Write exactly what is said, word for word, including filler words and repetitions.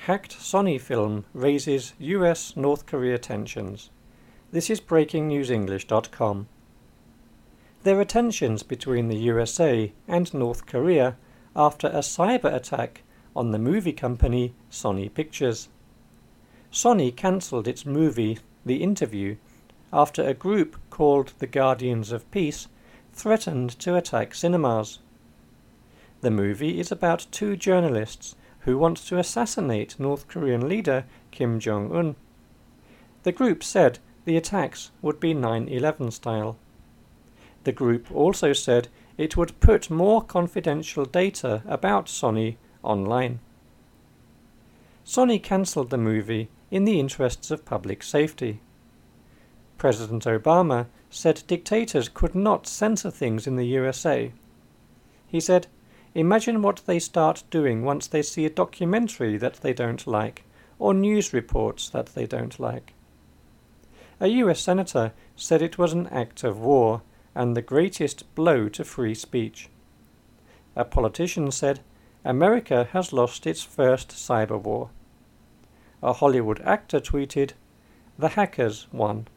Hacked Sony film raises U S North Korea tensions. This is breaking news english dot com. There are tensions between the U S A and North Korea after a cyber attack on the movie company Sony Pictures. Sony cancelled its movie The Interview after a group called the Guardians of Peace threatened to attack cinemas. The movie is about two journalists who want to assassinate North Korean leader Kim Jong-un. The group said the attacks would be nine eleven style. The group also said it would put more confidential data about Sony online. Sony cancelled the movie in the interests of public safety. President Obama said dictators could not censor things in the U S A. He said, "Imagine what they start doing once they see a documentary that they don't like, or news reports that they don't like." A U S senator said it was an act of war and the greatest blow to free speech. A politician said, "America has lost its first cyber war." A Hollywood actor tweeted, "The hackers won."